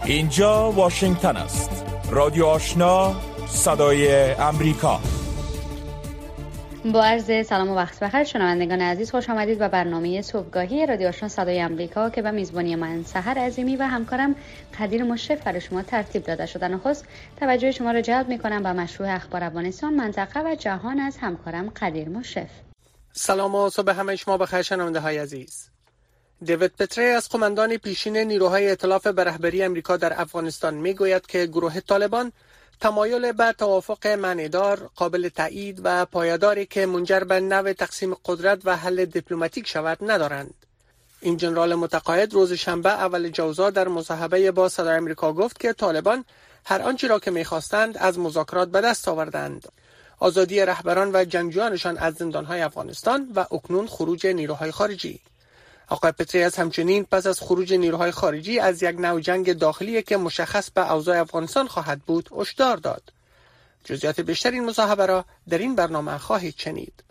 اینجا واشنگتن است. رادیو آشنا، صدای امریکا. با عرض سلام و وقت بخیر شنوندگان عزیز، خوش آمدید به برنامه صبحگاهی رادیو آشنا صدای امریکا که به میزبانی من سحر عظیمی و همکارم قدیر مشرف برای شما ترتیب داده شده. نخست توجه شما را جلب می‌کنم به مشروع اخبار افغانستان، منطقه و جهان از همکارم قدیر مشرف. سلام و صبح همه شما بخیر شنونده‌های عزیز. دیوید پتریاس قماندان پیشین نیروهای ائتلاف به رهبری امریکا در افغانستان میگوید که گروه طالبان تمایل به توافق معنیدار، قابل تایید و پایداری که منجر به نوع تقسیم قدرت و حل دیپلماتیک شود ندارند. این جنرال متقاعد روز شنبه اول جوزا در مصاحبه با صدای امریکا گفت که طالبان هر آنچه را که می‌خواستند از مذاکرات به دست آوردند: آزادی رهبران و جنگجویانشان از زندان‌های افغانستان و اکنون خروج نیروهای خارجی. آقای پتریاس همچنین پس از خروج نیروهای خارجی از یک نوع جنگ داخلی که مشخص به اوضاع افغانستان خواهد بود هشدار داد. جزئیات بیشتر این مصاحبه را در این برنامه خواهید شنید.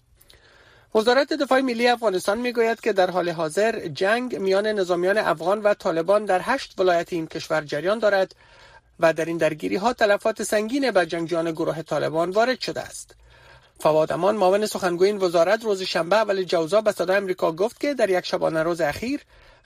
وزارت دفاع ملی افغانستان میگوید که در حال حاضر جنگ میان نظامیان افغان و طالبان در 8 ولایت این کشور جریان دارد و در این درگیری‌ها تلفات سنگین به جنگجویان گروه طالبان وارد شده است. فواد امان معاون سخنگوی این وزارت روز شنبه اول جوزا به صدای امریکا گفت که در یک شبانه روز اخیر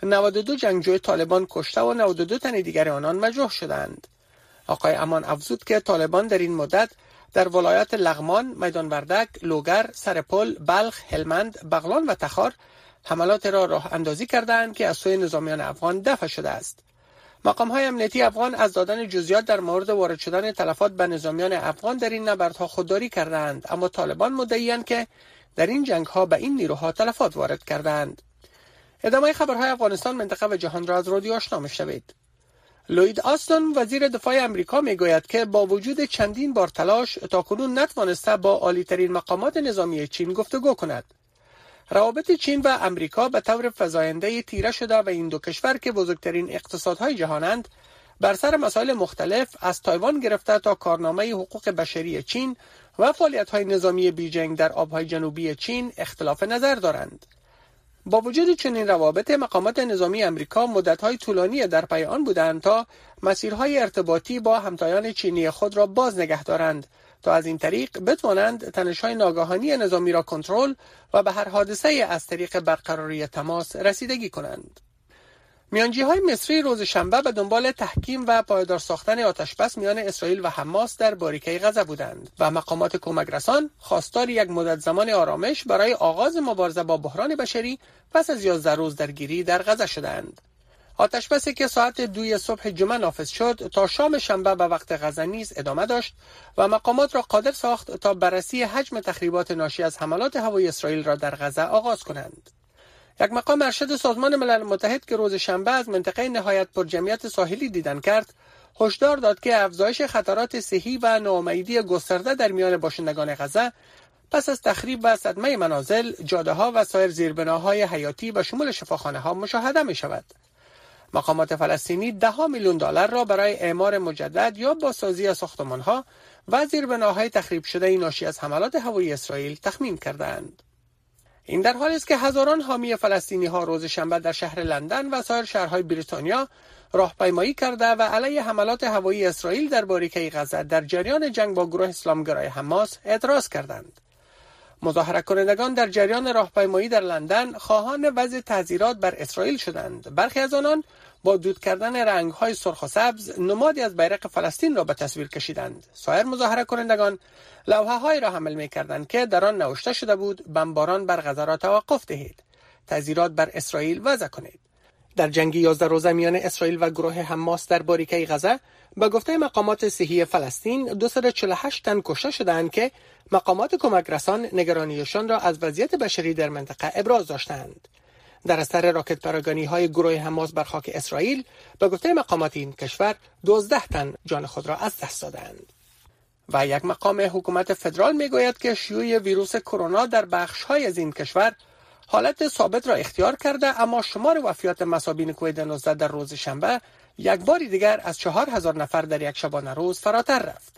92 جنگجوی طالبان کشته و 92 تن دیگر آنان مجروح شدند. آقای امان افزود که طالبان در این مدت در ولایات لغمان، میدان وردک، لوگر، سرپل، بلخ، هلمند، بغلان و تخار حملات را راه اندازی کردند که از سوی نظامیان افغان دفع شده است. مقام‌های امنیتی افغان از دادن جزئیات در مورد وارد شدن تلفات به نظامیان افغان در این نبردها خودداری کردند، اما طالبان مدعی‌اند که در این جنگ‌ها به این نیروها تلفات وارد کردند. ادامه خبرهای افغانستان، منطقه و جهان را از رادیو آشنا می‌شنوید. لوید آستون وزیر دفاع امریکا میگوید که با وجود چندین بار تلاش تاکنون نتوانسته با عالی‌ترین مقامات نظامی چین گفتگو کند. روابط چین و امریکا به طور فزاینده تیره شده و این دو کشور که بزرگترین اقتصادهای جهانند بر سر مسائل مختلف از تایوان گرفته تا کارنامه حقوق بشری چین و فعالیت‌های نظامی بیجینگ در آب‌های جنوبی چین اختلاف نظر دارند. با وجود چنین روابط، مقامات نظامی امریکا مدت‌های طولانی در پی آن بودند تا مسیرهای ارتباطی با همتایان چینی خود را باز نگه دارند تا از این طریق بتوانند تنش‌های ناگهانی نظامی را کنترل و به هر حادثه از طریق برقراری تماس رسیدگی کنند. میانجی‌های مصری روز شنبه به دنبال تحکیم و پایدار ساختن آتشبس میان اسرائیل و حماس در باریکه غزه بودند و مقامات کمک رسان خواستار یک مدت زمان آرامش برای آغاز مبارزه با بحران بشری پس از 11 روز درگیری در غزه شدند. آتشبسی که ساعت 2 صبح جمعه نافذ شد تا شام شنبه به وقت غزه نیز ادامه داشت و مقامات را قادر ساخت تا بررسی حجم تخریبات ناشی از حملات هوایی اسرائیل را در غزه آغاز کنند. یک مقام ارشد سازمان ملل متحد که روز شنبه از منطقه نهایت پر جمعیت ساحلی دیدن کرد، هشدار داد که افزایش خطرات صحی و ناامیدی گسترده در میان باشندگان غزه پس از تخریب و صدمه منازل، جاده‌ها و سایر زیربناهای حیاتی به شمول شفاخانه‌ها مشاهده می‌شود. مقامات فلسطینی $10 میلیون را برای اعمار مجدد یا بازسازی ساختمان‌ها و زیربناهای تخریب شده ناشی از حملات هوایی اسرائیل تخمین کردند. این در حالی است که هزاران حامی فلسطینی‌ها روز شنبه در شهر لندن و سایر شهرهای بریتانیا راهپیمایی کرده و علیه حملات هوایی اسرائیل در باریکه غزه در جریان جنگ با گروه اسلامگرای حماس اعتراض کردند. مظاهره کنندگان در جریان راهپیمایی در لندن خواهان وضع تعزیرات بر اسرائیل شدند. برخی از آنان با دود کردن رنگ‌های سرخ و سبز نمادی از بیرق فلسطین را به تصویر کشیدند. سایر مظاهره کنندگان لوحه‌هایی را حمل می‌کردند که در آن نوشته شده بود: بمباران بر غزه را توقف دهید، تعزیرات بر اسرائیل وضع کنید. در جنگ 11 روزه میان اسرائیل و گروه حماس در باریکه غزه به گفته مقامات صحی فلسطین 248 تن کشته شدند که مقامات کمک رسان نگرانیشان را از وضعیت بشری در منطقه ابراز داشتند. در اثر راکت پراگانی‌های گروه حماس بر خاک اسرائیل به گفته مقامات این کشور 12 تن جان خود را از دست دادند. و یک مقام حکومت فدرال میگوید که شیوع ویروس کرونا در بخش‌های از این کشور حالت ثابت را اختیار کرده، اما شمار وفیات مصابین کووید 19 در روز شنبه یک بار دیگر از 4000 نفر در یک شبانه روز فراتر رفت.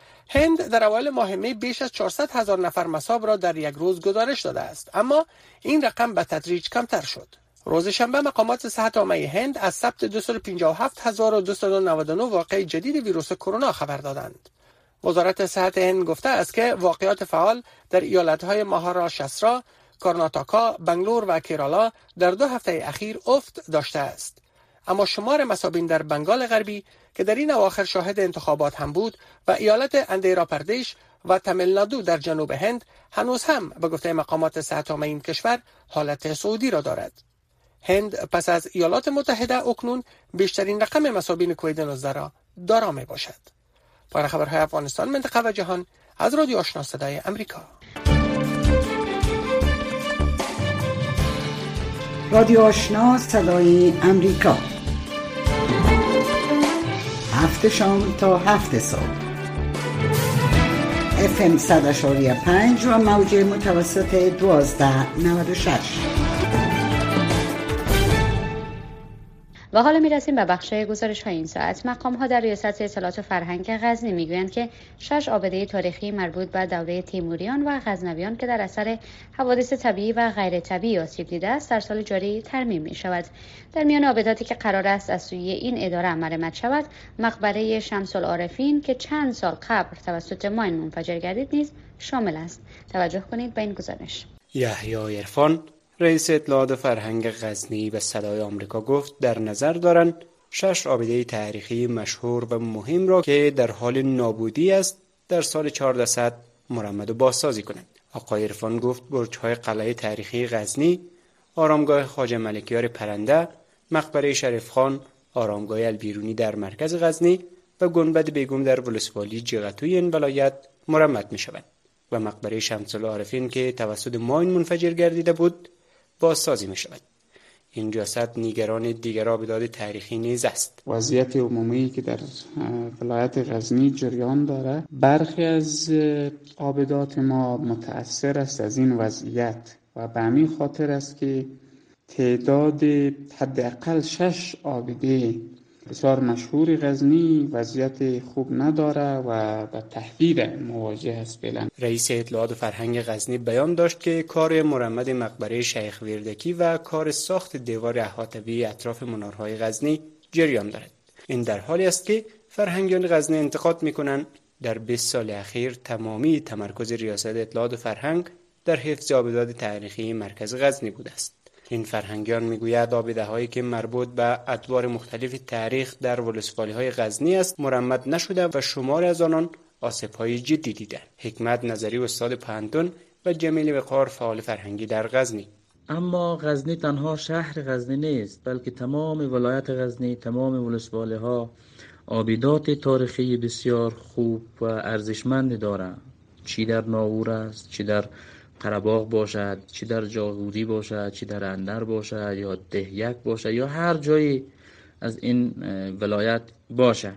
هند در اوایل ماه می بیش از 400,000 نفر مصاب را در یک روز گزارش داده است، اما این رقم به تدریج کمتر شد. روز شنبه مقامات صحت عامه هند از ثبت 257299 واقعه جدید ویروس کرونا خبر دادند. وزارت صحت هند گفته است که واقعات فعال در ایالت‌های مهاراشترا، کرناتاکا، بنگلور و کیرالا در 2 هفته اخیر افت داشته است. اما شمار مصابین در بنگال غربی که در این اواخر شاهد انتخابات هم بود و ایالت اندھرا پردیش و تامل نادو در جنوب هند هنوز هم به گفته مقامات صحت عامه این کشور حالت صعودی را دارد. هند پس از ایالات متحده اکنون بیشترین رقم مصابین کووید 19 را دارا می باشد. پایان خبرهای افغانستان، منطقه و جهان از رادیو آشنا صدای امریکا. رادیو آشنا صدای امریکا، 7 شام تا 7 صبح، FM 100.5 و موج متوسط 1296. و حالا میرسیم به بخش گزارش های این ساعت. مقام ها در ریاست اطلاعات فرهنگ غزنی میگویند که 6 آبده تاریخی مربوط به دوره تیموریان و غزنویان که در اثر حوادث طبیعی و غیر طبیعی آسیب دیده است در سال جاری ترمیم می شود. در میان آبداتی که قرار است از سوی این اداره مرمت شود، مقبره شمس العارفین که چند سال قبل توسط ماین منفجر گردید نیز شامل است. توجه کنید به این گزارش. یحیی عرفان، رئیس اطلاعات فرهنگ غزنی به صدای آمریکا گفت در نظر دارند 6 آبده تاریخی مشهور و مهم را که در حال نابودی است در سال 1400 مرمت و بازسازی کنند. آقای عرفان گفت برج‌های قلعه تاریخی غزنی، آرامگاه خواجه ملکیار پرنده، مقبره شریف خان، آرامگاه البیرونی در مرکز غزنی و گنبد بیگم در ولسوالی جغتوی این ولایت مرمت می‌شوند و مقبره شمس العارفین که توسط ماین منفجر گردیده بود بازسازی می شود. این ریاست نگران دیگر آبدات تاریخی نیز است. وضعیت عمومی که در ولایت غزنی جریان داره، برخی از آبدات ما متأثر است از این وضعیت و به همین خاطر است که تعداد حداقل 6 آبده بسیار مشهور غزنی وضعیت خوب نداره و به تهدید مواجه است فعلا. رئیس اطلاعات فرهنگ غزنی بیان داشت که کار مرمت مقبره شیخ ویردکی و کار ساخت دیوار احاطه‌ای اطراف منارهای غزنی جریان دارد. این در حالی است که فرهنگیان غزنی انتقاد می‌کنند در 20 سال اخیر تمامی تمرکز ریاست اطلاعات فرهنگ در حفظ آبدات تاریخی مرکز غزنی بوده است. این فرهنگیان میگوید آبده‌هایی که مربوط به ادوار مختلف تاریخ در ولسوالی‌های غزنی است مرمت نشده و شمار از آنان آسیب‌های جدی دیدند. حکمت نظری استاد پانتون و جمیل وقار فعال فرهنگی در غزنی. اما غزنی تنها شهر غزنی نیست، بلکه تمام ولایت غزنی، تمام ولسوالی‌ها آبدات تاریخی بسیار خوب و ارزشمند دارند. چی در ناور است، چی در قره‌باغ باشد، چی در جاغوری باشد، چی در اندر باشد یا دهیک باشد یا هر جایی از این ولایت باشد.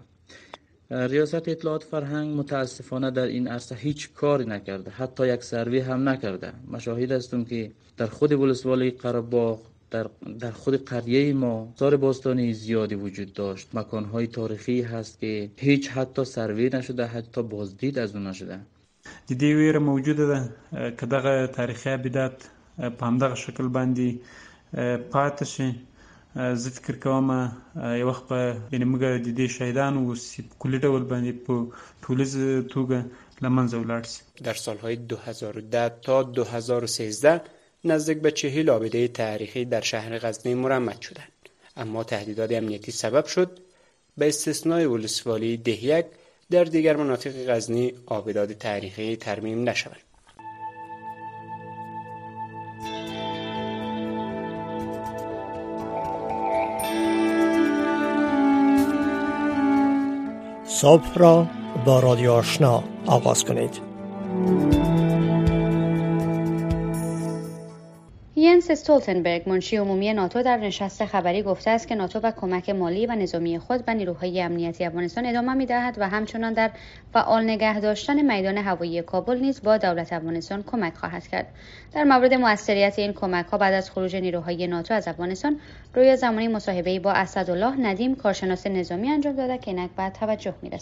ریاست اطلاعات فرهنگ متاسفانه در این عرصه هیچ کاری نکرده، حتی یک سروی هم نکرده. ما شاهد هستیم که در خود ولسوالی قره‌باغ، در خود قریه ما آثار باستانی زیادی وجود داشت. مکانهای تاریخی هست که هیچ حتی سروی نشده، حتی بازدید از اون نشده. د دې ویره موجوده ده که دغه تاریخي ابدات په همدغه شکل باندې پاتې شي. زه فکر کوم یو وخت به یعنې موږ د دې شهیدانو په کلي ډول باندې په ټولیز توګه له منځه ولاړ شي. در سالهای 2010 تا 2013 نزدیک به 40 آبده تاریخی در شهر غزنی مرمت شدند، اما تهدیدات امنیتی سبب شد به استثنای ولسوالی دهیک در دیگر مناطق غزنی آبدات تاریخی ترمیم نشوند. صبح را با رادیو آشنا آغاز کنید. ینس استولتنبرگ، منشی عمومی ناتو، در نشست خبری گفته است که ناتو و کمک مالی و نظامی خود به نیروهای امنیتی افغانستان ادامه می‌دهد و همچنان در فعال نگه داشتن میدان هوایی کابل نیز با دولت افغانستان کمک خواهد کرد. در مورد موثریت این کمک‌ها بعد از خروج نیروهای ناتو از افغانستان، روی زمانی مصاحبه‌ای با اسدالله ندیم، کارشناس نظامی انجام داده که اینک بعد توجه می‌رسد.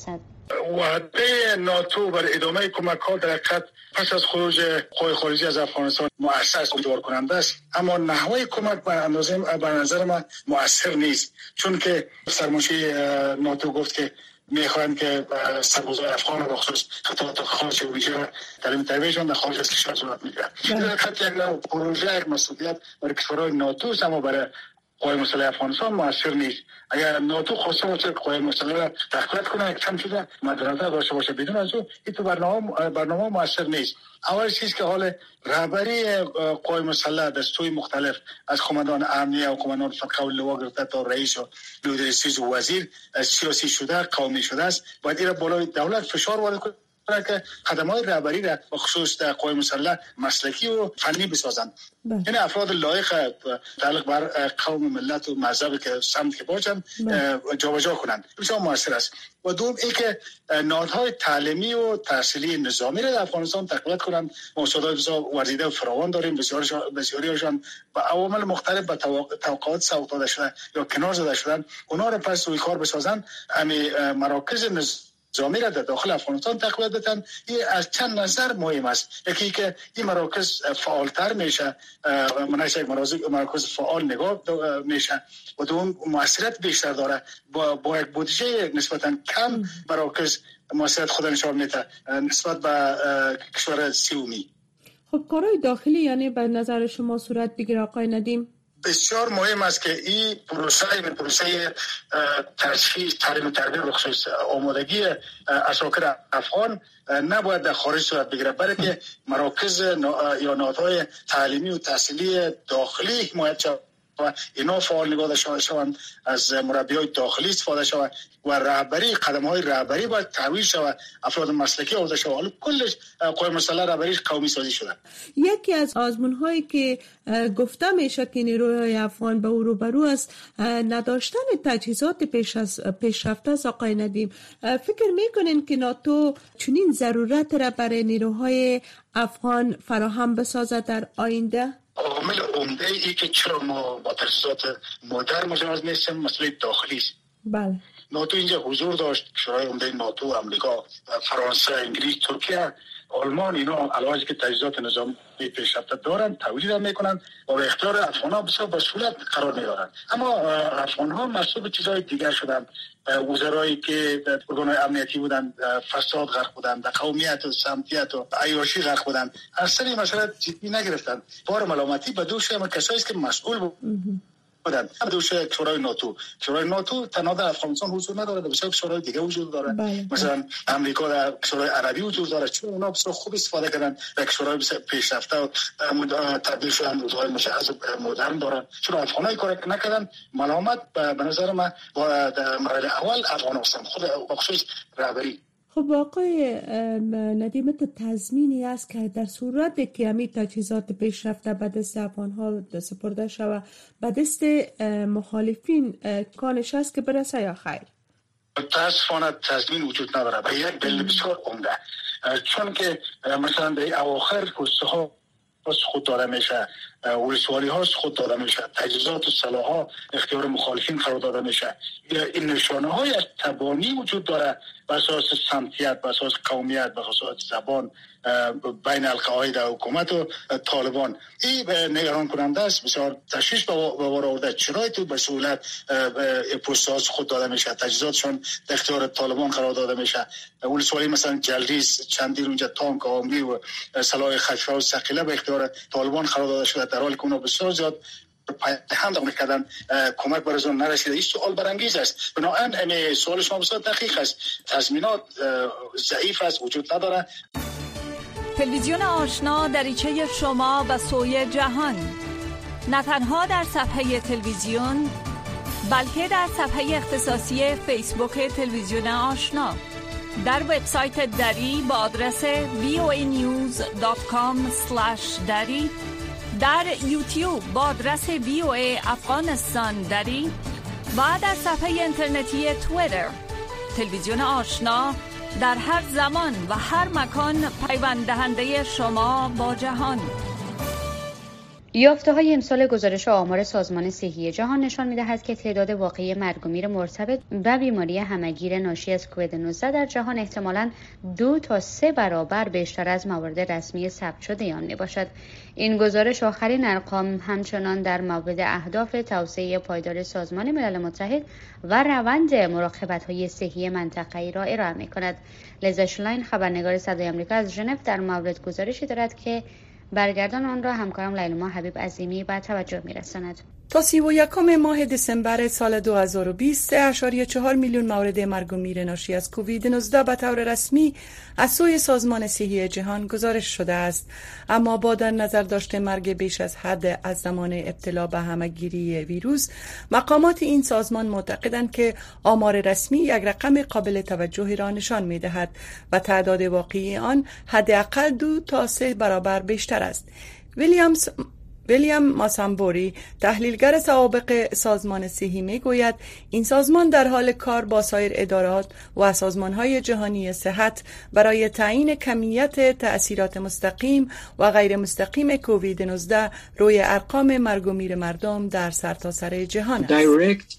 وعده ناتو بر ادامه کمک ها در حقیقت پس از خروج قوای خارجی از افغانستان مؤثر امیدوار کننده است، اما نحوه کمک به نظر من مؤثر نیست، چون که سرمنشی ناتو گفت که میخواهند که سربازای افغان و بخصوص خطرات خارج ویژه تعلیم تربیتشان در خارج از کشور صورت میگیرد. در حقیقت یک نوع پروژه، یک مسئولیت برای کشورهای ناتو است، اما برای قوای مسلح افغانستان مؤثر نیست. اگر ناتو خواسته باشه قوای مسلح را تقویت کنه، کم شده مدرسه داشته باشه، بدون از او این تو برنامه مؤثر نیست. اول چیز که حال رهبری قوای مسلح دستوی مختلف از قماندان امنیه و قماندان فتقه لوا گرفته تا رئیس و لودرسیز و وزیر سیاسی شده، قومی شده است. باید این بالای دولت فشار وارد کنه که خدمات رهبری را بخصوص در قوای مسلح مسلکی و فنی بسازند. این افراد لایق تعلق بر قوم ملت و مذهب که سمت که باشند جابجا کنند بسیار موثر است. و دوم این که نهادهای تعلیمی و تحصیلی نظامی را در افغانستان تقویت کنند. ما استادای بسیار ورزیده و فراوان داریم، بسیاریشان با عوامل مختلف به توقعات سوق داده شده یا کنار زده شدن، اونا را پس روی کار بسازند. همین مراکز نظامی را در داخل افغانستان تقویت بدن. این از چند نظر مهم است. یکی که این مراکز فعالتر میشه، مناسب مراکز فعال نگاه میشه و دوم موثریت بیشتر داره. با یک بودجه نسبتا کم مراکز موثریت خود نشان میده نسبت به کشور سومی. خب کارهای داخلی یعنی به نظر شما صورت بگیره آقای ندیم؟ بسیار مهم است که این پروسه تشخیص تعلیم و تربیت بخصوص آمادگی عساکر افغان نباید در خارج صورت بگیره، بلکه مراکز یا نهادهای تعلیمی و تحصیلی داخلی حمایت شود و اینا فعال نگاه داشته شوند، از مربیای داخلی استفاده شود و رهبری قدم‌های رهبری باید ترویج شود، افراد مسلکی آورده شود. حالا کلش قوای مسلح رهبریش قومی سازی شده. یکی از آزمون‌هایی که گفته میشه که نیروهای افغان به روبرو است نداشتن تجهیزات پیشرفته است. آقای ندیم، فکر میکنین که ناتو چنین ضرورت را برای نیروهای افغان فراهم بسازد در آینده؟ عامل عمده ای که چرا ما با تجهیزات مدرن مجهز نیستیم مسئله داخلی است. بله. ناتو اینجا حضور داشت، کشورهای عمده ناتو، امریکا، فرانسه، انگلیس، ترکیه، آلمان، اینا علاوه که تجهیزات نظامی پیشرفته دارند تولید هم میکنند و به اختیار افغان‌ها بسیار با سهولت قرار میدارند. اما افغان‌ها مسئول چیزهای دیگر شدند. وزرایی که ارگان‌های امنیتی بودند فساد غرق بودند، در قومیت و سمتیت و عیاشی غرق بودند. اصلا این مسئله جدی نگرفتند. بار ملامتی به دوش کسایی است که مسئول بودند. دوش کشورهای ناتو تنها در افغانستان حضور نداره، در بسیار کشورهای دیگه وجود داره. مثلا امریکا در کشورهای عربی وجود داره، چون اونا بسیار خوب استفاده کردن در کشورهای پیشرفته و تبدیل شدن روزهای مشخص مدرن دارن. چون افغانای کار نکردن، ملامت به نظر من با در مراحل اول افغان هستن، خود بخصوص رهبری. خب آقای ندیم، تضمینی است که در صورت که همین تجهیزات پیشرفته به دست افغان‌ها سپرده شود به دست مخالفین کانش است که برسه یا خیر؟ متاسفانه تضمین وجود نداره به یک دلیل بسیار عمده، چون که مثلا در اواخر پسته ها خود داده میشه، ولسوالی ها خود داده میشه، تجهیزات و سلاح اختیار مخالفین قرار داده میشه. این نشانه های از تبانی وجود داره به اساس سمتیت، به اساس قومیت، به اساس زبان بین القاعده حکومت و طالبان. این نگران کننده است، بسیار تشویش به بار آورده. چرا تو به سهولت پست‌هاش خود داده میشه، تجهیزاتشون در اختیار طالبان قرار داده میشه. ولسوالی مثلا جلریز چندین اونجا تانک عمری و سلاح خشفه و ثقیله به اختیار طالبان قرار داده شده، در حالی که اونا بسیار زیاد هم دقیق کردن کمک برازون نرسیده. این سوال برانگیز است. بنابراین سوال شما بسیار دقیق است. تضمینات ضعیف است، وجود نداره. تلویزیون آشنا دریچه شما به سوی جهان، نه تنها در صفحه تلویزیون بلکه در صفحه اختصاصی فیسبوک تلویزیون آشنا، در وبسایت دری با آدرس voanews.com/dari، در یوتیوب با آدرس VOA افغانستان دری و در صفحه اینترنتی توییتر. تلویزیون آشنا در هر زمان و هر مکان پیوند دهنده شما با جهان. یافته‌های امسال گزارش آمار سازمان صحی جهان نشان می‌دهد که تعداد واقعی مرگ و میر مرتبط با بیماری همه‌گیر ناشی از کووید 19 در جهان احتمالاً 2 تا 3 برابر بیشتر از موارد رسمی ثبت شده آن میباشد. این گزارش آخرین ارقام همچنان در مورد اهداف توسعه پایدار سازمان ملل متحد و روند مراقبت‌های صحی منطقه‌ای را ارائه می‌کند. لیزا شلاین خبرنگار صدای آمریکا از ژنو در مورد گزارشی دارد که برگردان آن را همکارم لیلما حبیب عظیمی به توجه می‌رساند. تا 31 ماه دسامبر سال 2020 3.4 میلیون مورد مرگ و میر ناشی از کووید 19 به طور رسمی از سوی سازمان صحی جهان گزارش شده است، اما با در نظر داشته مرگ بیش از حد از زمان ابتلا به همه‌گیری ویروس، مقامات این سازمان معتقدند که آمار رسمی یک رقم قابل توجهی را نشان می‌دهد و تعداد واقعی آن حداقل 2 تا 3 برابر بیشتر است. ویلیام ماسامبوری تحلیلگر سوابق سازمان صحی میگوید این سازمان در حال کار با سایر ادارات و سازمان‌های جهانی صحت برای تعیین کمیت تأثیرات مستقیم و غیر مستقیم کووید 19 روی ارقام مرگ و میر مردم در سرتاسر جهان است.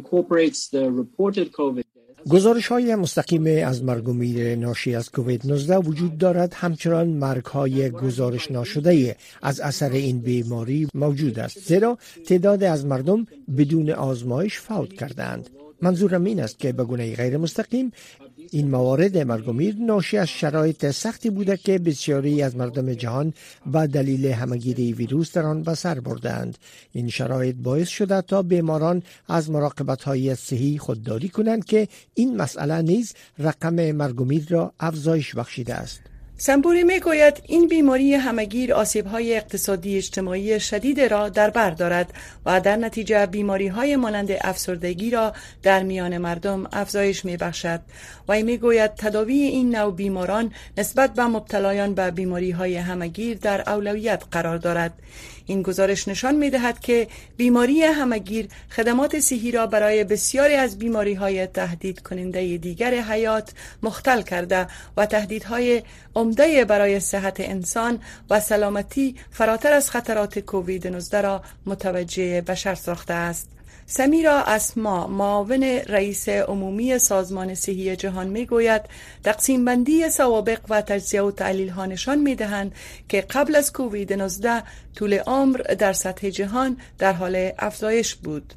گزارش‌های مستقیم از مرگ و میر ناشی از کووید 19 وجود دارد، همچنان مرگ‌های گزارش نشده از اثر این بیماری موجود است، زیرا تعداد از مردم بدون آزمایش فوت کردند. منظورم این است که به گونه غیر مستقیم این موارد مرگ و میر ناشی از شرایط سختی بوده که بسیاری از مردم جهان به دلیل همه‌گیری ویروس در آن به سر بردند. این شرایط باعث شده تا بیماران از مراقبت‌های صحی خودداری کنند که این مسئله نیز رقم مرگ و میر را افزایش بخشیده است. سامبوری میگوید این بیماری همه‌گیر آسیب‌های اقتصادی اجتماعی شدید را در بر دارد و در نتیجه بیماری‌های مانند افسردگی را در میان مردم افزایش می‌بخشد و میگوید تداوی این نوع بیماران نسبت به مبتلایان به بیماری‌های همه‌گیر در اولویت قرار دارد. این گزارش نشان می‌دهد که بیماری همه‌گیر خدمات صحی را برای بسیاری از بیماری‌های تهدید کننده دیگر حیات مختل کرده و تهدیدهای عمده برای صحت انسان و سلامتی فراتر از خطرات کووید 19 را متوجه بشر ساخته است. سمیرا اسما معاون رئیس عمومی سازمان صحی جهان میگوید تقسیم بندی سوابق و تجزیه و تحلیل ها نشان میدهند که قبل از کووید 19 طول عمر در سطح جهان در حال افزایش بود.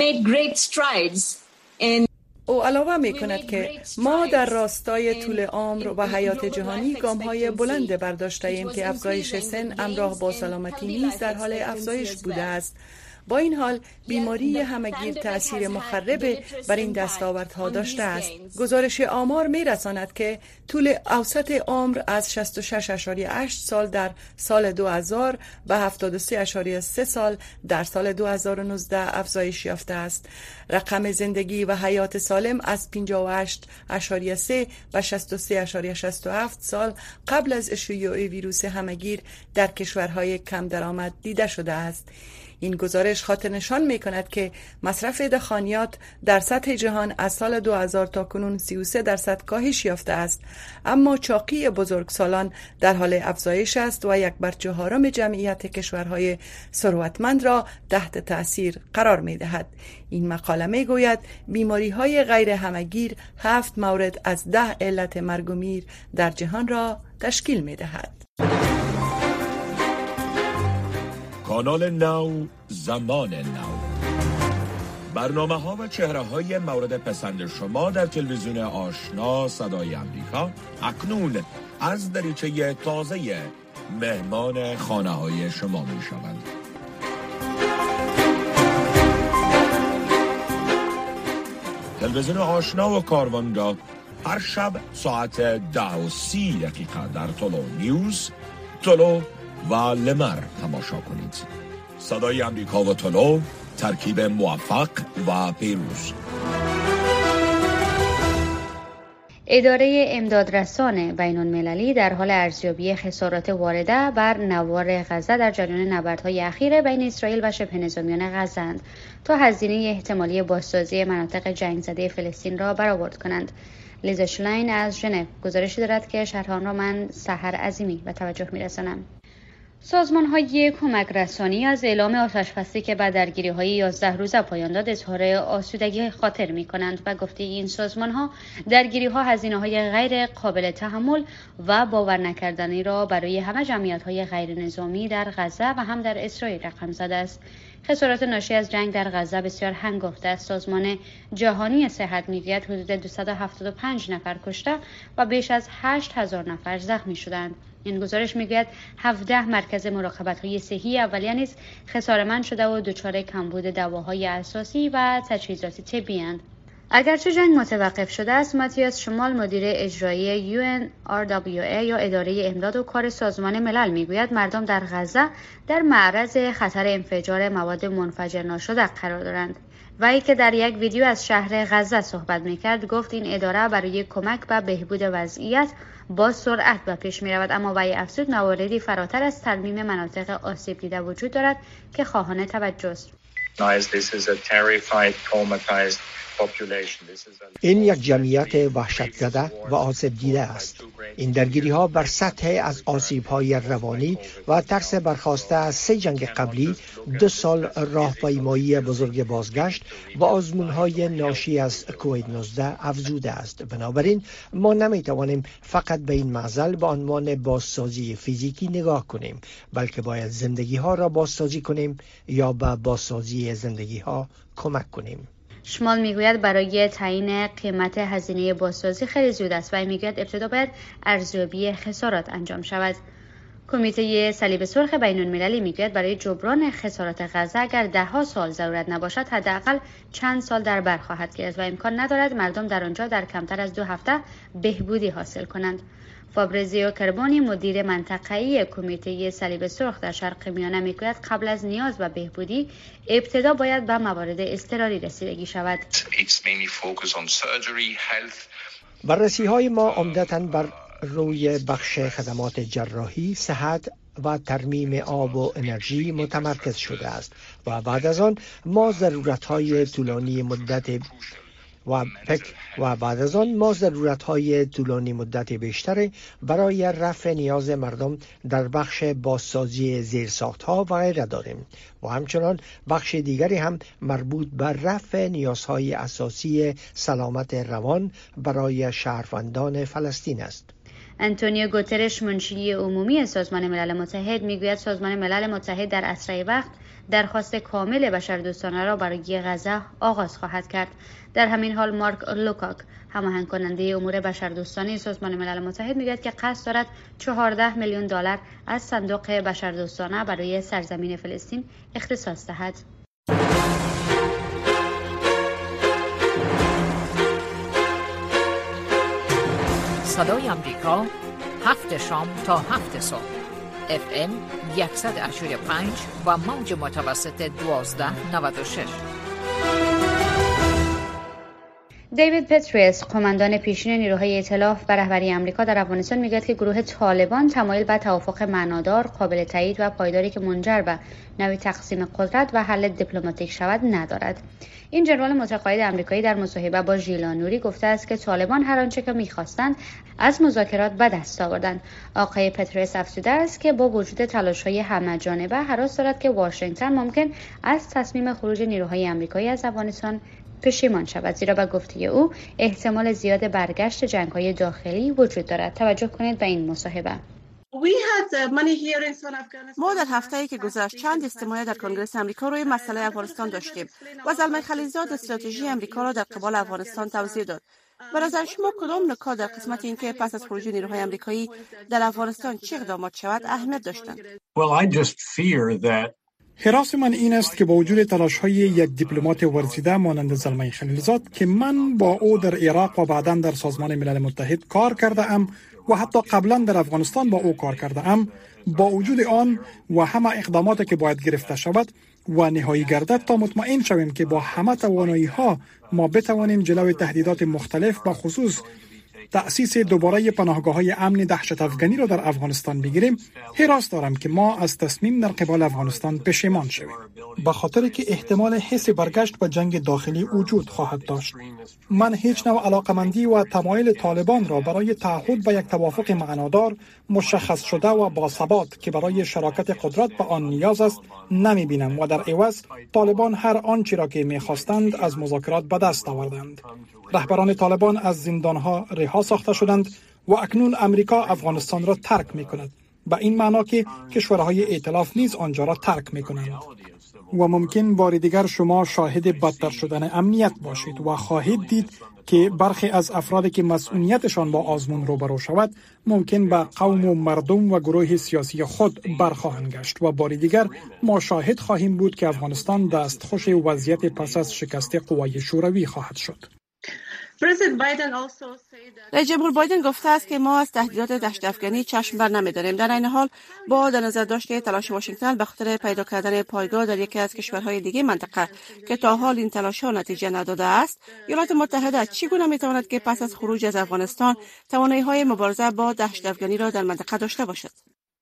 او علاوه می کند که ما در راستای طول عمر و حیات جهانی گام‌های بلند برداشته ایم که افزایش سن همراه با سلامتی نیز در حال افزایش بوده است. با این حال بیماری همه‌گیر تأثیر مخرب بر این دستاوردها داشته است. گزارش آمار می رساند که طول اوسط عمر از 66.8 سال در سال 2000 به 73.3 سال در سال 2019 افزایش یافته است. رقم زندگی و حیات سالم از 58.3 و 63.67 سال قبل از شیوع ویروس همه‌گیر در کشورهای کم درآمد دیده شده است. این گزارش خاطر نشان می کند که مصرف دخانیات در سطح جهان از سال 2000 تا کنون 33% کاهش یافته است، اما چاقی بزرگسالان در حال افزایش است و 1/4 جمعیت کشورهای ثروتمند را تحت تأثیر قرار می دهد. این مقاله می گوید بیماری های غیر همه‌گیر 7 مورد از 10 علت مرگ و میر در جهان را تشکیل می دهد. کانال نو، زمان نو. برنامه‌ها و چهره‌های مورد پسند شما در تلویزیون آشنا صدای آمریکا اکنون از دریچه تازه مهمان خانه‌های شما می‌شوند. تلویزیون آشنا و کاروانگاه هر شب ساعت 10:30 در طلوع نیوز، طلوع و لمر تماشا کنید. صدای آمریکا و طلوع، ترکیب موفق و پیروز. اداره امدادرسان بین‌المللی در حال ارزیابی خسارات وارده بر نوار غزه در جریان نبردهای اخیر بین اسرائیل و شبه نظامیان غزه‌اند تا هزینه احتمالی بازسازی مناطق جنگ زده فلسطین را برآورد کنند. لیزا شلاین از ژنو گزارشی دارد که شرح آن را من سحر عظیمی به توجه می‌رسانم. سازمان‌های کمک رسانی از اعلام آتش‌بسی که بعد درگیری‌های 11 روزه پایان داد اظهار آسودگی خاطر می‌کنند و گفته این سازمان‌ها درگیری‌ها هزینه‌های غیر قابل تحمل و باور نکردنی را برای همه جمعیت‌های غیر نظامی در غزه و هم در اسرائیل رقم زده است. خسارات ناشی از جنگ در غزه بسیار هنگفته است. سازمان جهانی صحت می‌گوید حدود 275 نفر کشته و بیش از 8000 نفر زخمی شدند. این گزارش میگوید 17 مرکز مراقبت‌های صحی اولیه نیز خساره‌مند شده و دچار کمبود دواهای اساسی و تجهیزات طبی اند. اگرچه جنگ متوقف شده است، ماتیاس شمال مدیر اجرایی UNRWA یا اداره امداد و کار سازمان ملل میگوید مردم در غزه در معرض خطر انفجار مواد منفجر ناشده قرار دارند. وی که در یک ویدیو از شهر غزه صحبت میکرد گفت این اداره برای کمک به بهبود وضعیت با سرعت به پیش می رود، اما وی افزود مواردی فراتر از ترمیم مناطق آسیب دیده وجود دارد که خواهان توجه است. این یک جمعیت وحشت زده و آسیب دیده است. این درگیری ها بر سطح از آسیب های روانی و ترس برخاسته از 3 جنگ قبلی، 2 سال راهپیمایی بزرگ بازگشت و آزمون های ناشی از کووید 19 افزوده است. بنابراین ما نمی توانیم فقط به این معضل به عنوان بازسازی فیزیکی نگاه کنیم، بلکه باید زندگی ها را بازسازی کنیم یا به بازسازی زندگی ها کمک کنیم. شمال میگوید برای تعیین قیمت هزینه بازسازی خیلی زود است و میگوید ابتدا باید ارزیابی خسارات انجام شود. کمیته صلیب سرخ بین‌المللی میگوید برای جبران خسارات غزه اگر 10 سال ضرورت نباشد حداقل چند سال در بر خواهد گرفت و امکان ندارد مردم در آنجا در کمتر از 2 هفته بهبودی حاصل کنند. فابریزیو کربونی مدیر منطقه‌ای کمیته صلیب سرخ در شرق میانه میگوید قبل از نیاز به بهبودی ابتدا باید به موارد اضطراری رسیدگی شود. بررسی‌های ما عمدتاً بر روی بخش خدمات جراحی، صحت و ترمیم آب و انرژی متمرکز شده است و بعد از آن ما ضرورت‌های طولانی مدت بیشتر برای رفع نیاز مردم در بخش بازسازی زیرساخت‌ها و غیره داریم و همچنان بخش دیگری هم مربوط به رفع نیازهای اساسی سلامت روان برای شهروندان فلسطین است. انتونیو گوترش منشی عمومی سازمان ملل متحد میگوید سازمان ملل متحد در اسرع وقت درخواست کامل بشردوستانه را برای غزه آغاز خواهد کرد. در همین حال مارک لوکاک هماهنگ کننده امور بشردوستانه سازمان ملل متحد میگوید که قصد دارد 14 میلیون دلار از صندوق بشردوستانه برای سرزمین فلسطین اختصاص دهد. صدای آمریکا 7 شام تا 7 صبح FM 185 و موج متوسط 1296. دیوید پتریس قماندان پیشین نیروهای ائتلاف و رهبری آمریکا در افغانستان میگوید که گروه طالبان تمایل به توافق معنادار، قابل تایید و پایداری که منجر به نوع تقسیم قدرت و حل دیپلماتیک شود ندارد. این جنرال متقاعد آمریکایی در مصاحبه با ژیلا نوری گفته است که طالبان هر آنچه که می‌خواستند از مذاکرات به دست آوردند. آقای پتریس افزوده است که با وجود تلاش‌های همه‌جانبه هراس دارد که واشنگتن ممکن از تصمیم خروج نیروهای آمریکایی از افغانستان پشیمان شود، زیرا به گفته او احتمال زیاد برگشت جنگ‌های داخلی وجود دارد. توجه کنید به این مصاحبه. ما در هفته‌ای که گذشت چند اجتماع در کنگره آمریکا روی مسئله افغانستان داشتیم و زلمه خلیلزاد استراتژی آمریکا را در قبال افغانستان توضیح داد. به نظر شما کدام نکات در قسمت این که پس از خروج نیروهای آمریکایی در افغانستان چه اقدامات شود اهمیت داشتند؟ حراس من این است که با وجود تلاش‌های یک دیپلمات ورزیده مانند زلمه خلیلزاد که من با او در عراق و بعداً در سازمان ملل متحد کار کرده ام و حتی قبلا در افغانستان با او کار کرده ام، با وجود آن و همه اقداماتی که باید گرفته شود و نهایی گردد تا مطمئن شویم که با همه توانایی‌ها ما بتوانیم جلوی تهدیدات مختلف به خصوص تأسیس دوباره پناهگاه‌های امن دهشت افغانی را در افغانستان بگیریم، حراس دارم که ما از تصمیم در قبال افغانستان پشیمان شویم. به خاطر که احتمال حس برگشت به جنگ داخلی وجود خواهد داشت. من هیچ نوع علاقمندی و تمایل طالبان را برای تعهد به یک توافق معنادار، مشخص شده و باثبات که برای شراکت قدرت به آن نیاز است نمی بینم و در عوض طالبان هر آنچه را که می خواستند از مذاکرات به دست آوردند. رهبران طالبان از زندانها رها ساخته شدند و اکنون امریکا افغانستان را ترک می کند. به این معنا که کشورهای ائتلاف نیز آنجا را ترک می کنند. و ممکن بار دیگر شما شاهد بدتر شدن امنیت باشید و خواهید دید که برخی از افرادی که مسئولیتشان با آزمون روبرو شود ممکن به قوم و مردم و گروه سیاسی خود برخواهند گشت و بار دیگر ما شاهد خواهیم بود که افغانستان دستخوش وضعیت پس از شکست قوای شوروی خواهد شد. رئیس جمهور بایدن گفته است که ما از تهدیدات دشت افغانی چشم بر نمی‌داریم. در این حال با در نظر داشت تلاش واشنگتن به خاطر پیدا کردن پایگاه در یکی از کشورهای دیگه منطقه که تا حال این تلاش‌ها نتیجه نداده است، ایالات متحده چگونه می‌تواند که پس از خروج از افغانستان توانایی‌های مبارزه با دشت افغانی را در منطقه داشته باشد؟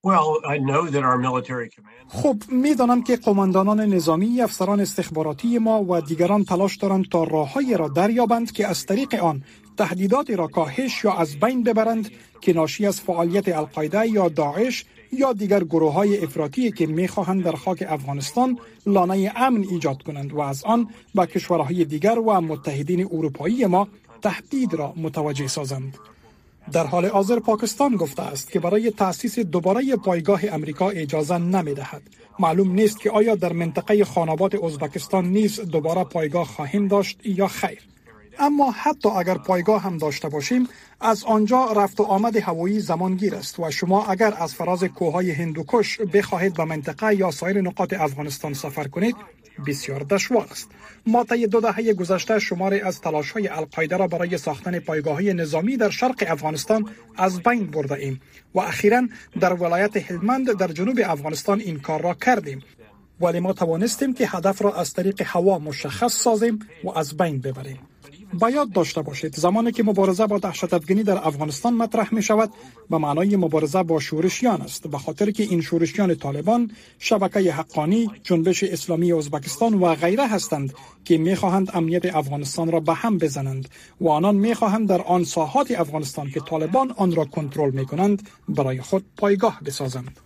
خب میدانم که قماندانان نظامی، افسران استخباراتی ما و دیگران تلاش دارند تا راههایی را دریابند که از طریق آن تهدیداتی را کاهش یا از بین ببرند که ناشی از فعالیت القاعده یا داعش یا دیگر گروه‌های افراطی که می‌خواهند در خاک افغانستان لانه امن ایجاد کنند و از آن به کشورهای دیگر و متحدین اروپایی ما تهدید را متوجه سازند. در حال حاضر پاکستان گفته است که برای تأسیس دوباره پایگاه امریکا اجازه نمی‌دهد. معلوم نیست که آیا در منطقه خانابات ازبکستان نیز دوباره پایگاه خواهیم داشت یا خیر. اما حتی اگر پایگاه هم داشته باشیم، از آنجا رفت و آمد هوایی زمانگیر است و شما اگر از فراز کوههای هندوکش بخواهید به منطقه یا سایر نقاط افغانستان سفر کنید، بسیار دشوار است. ما طی 2 دهه گذشته شماری از تلاش‌های القاعده را برای ساختن پایگاه‌های نظامی در شرق افغانستان از بین برده ایم و اخیراً در ولایت هلمند در جنوب افغانستان این کار را کردیم، ولی ما توانستیم که هدف را از طریق هوا مشخص سازیم و از بین ببریم. باید داشته باشید زمانی که مبارزه با دهشت افغانی در افغانستان مطرح می شود به معنای مبارزه با شورشیان است، به خاطر که این شورشیان طالبان، شبکه حقانی، جنبش اسلامی ازبکستان و غیره هستند که می خواهند امنیت افغانستان را به هم بزنند و آنان می خواهند در آن ساحات افغانستان که طالبان آن را کنترل می کنند برای خود پایگاه بسازند.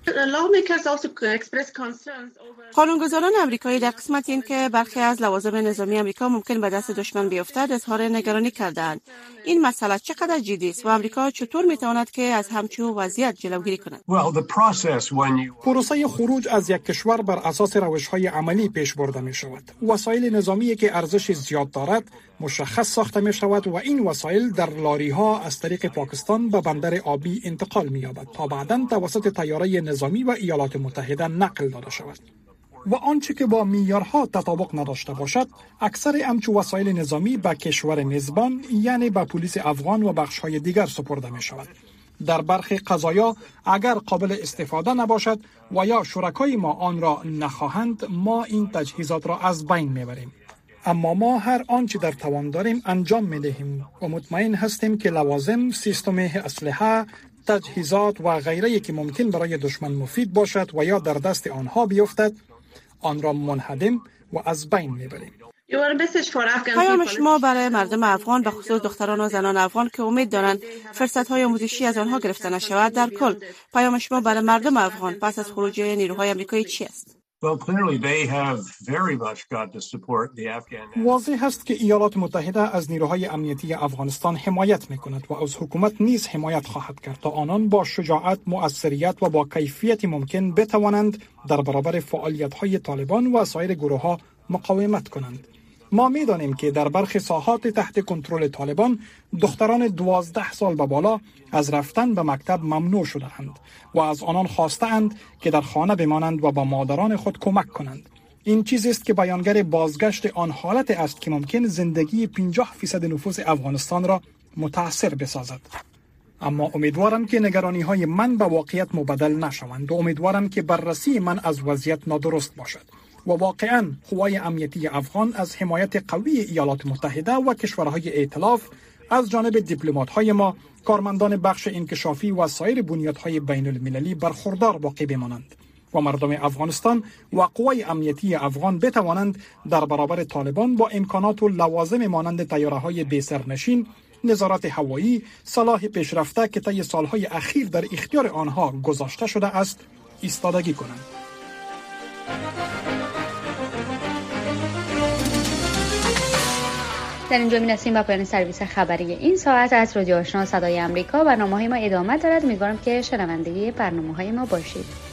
قانونگذاران امریکایی در قسمت این که برخی از لوازم نظامی امریکا ممکن به دست دشمن بیفتد اظهار نگرانی کردند. این مسئله چقدر جدی است و امریکا چطور میتواند که از همچون وضعیت جلوگیری کند؟ پروسه خروج از یک کشور بر اساس روش‌های عملی پیش برده می شود. وسایل نظامی که ارزش زیاد دارد مشخص ساخته می شود و این وسایل در لاری‌ها از طریق پاکستان به بندر آبی انتقال می یابد تا بعداً توسط طیاره نظامی و ایالات متحده نقل داده شود. و آنچه که با معیارها تطابق نداشته باشد، اکثر همچو وسایل نظامی به کشور میزبان یعنی به پلیس افغان و بخش‌های دیگر سپرده می شود. در برخی قضایا اگر قابل استفاده نباشد و یا شرکای ما آن را نخواهند، ما این تجهیزات را از بین میبریم. اما ما هر آنچه در توان داریم انجام میدهیم و مطمئن هستیم که لوازم، سیستم اسلحه، تجهیزات و غیره که ممکن برای دشمن مفید باشد و یا در دست آنها بیفتد، آن را منهدم و از بین میبریم. پیام شما برای مردم افغان به خصوص دختران و زنان افغان که امید دارند فرصت‌های آموزشی از آنها گرفته نشود، در کل پیام شما برای مردم افغان پس از خروج نیروهای آمریکایی چی است؟ واضح است که ایالات متحده از نیروهای امنیتی افغانستان حمایت می‌کند و از حکومت نیز حمایت خواهد کرد تا آنان با شجاعت، مؤثریت و با کیفیت ممکن بتوانند در برابر فعالیت‌های طالبان و سایر گروه‌ها مقاومت کنند. ما می‌دانیم که در برخی ساحات تحت کنترل طالبان دختران 12 سال به بالا از رفتن به مکتب ممنوع شده‌اند و از آنان خواسته‌اند که در خانه بمانند و با مادران خود کمک کنند. این چیزی است که بیانگر بازگشت آن حالت است که ممکن زندگی 50% نفوس افغانستان را متاثر بسازد. اما امیدوارم که نگرانی‌های من به واقعیت مبدل نشوند و امیدوارم که بررسی من از وضعیت نادرست باشد و واقعاً قوای امنیتی افغان از حمایت قوی ایالات متحده و کشورهای ائتلاف از جانب دیپلمات‌های ما، کارمندان بخش انکشافی و سایر بنیادهای بین المللی برخوردار باقی بمانند. و مردم افغانستان و قوای امنیتی افغان بتوانند در برابر طالبان با امکانات و لوازم مانند طیاره‌های بی‌سرنشین، نظارت هوایی، سلاح پیشرفته که طی سالهای اخیر در اختیار آنها گذاشته شده است، ایستادگی کنند. در اینجا می‌رسیم به پایان سرویس خبری این ساعت از رادیو آشنا صدای آمریکا. برنامه‌های ما ادامه دارد. امیدوارم که شنونده برنامه‌های ما باشید.